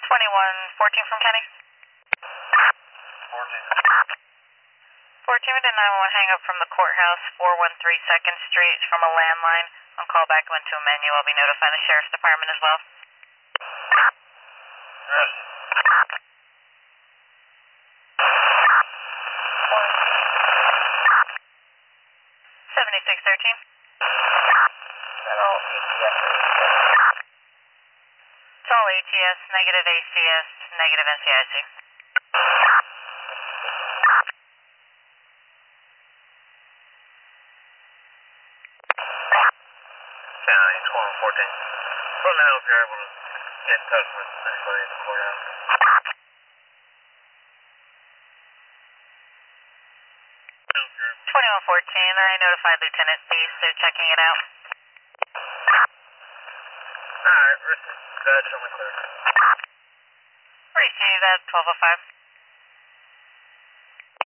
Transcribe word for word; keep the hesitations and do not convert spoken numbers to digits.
twenty-one fourteen from Kenny. fourteen. fourteen with a nine one one hang up from the courthouse, four one three second Street from a landline. On callback went to a menu. I'll be notifying the Sheriff's Department as well. Yes. seventy-six thirteen. That all E T S? It's all A T S, negative A C S, negative N C I C. County, twenty-one fourteen. Let me know if you're able to get in touch with anybody at the courthouse. twenty-one fourteen, I notified Lieutenant Beast. They're checking it out. Alright, listen, that show me clear. Receive at twelve oh five.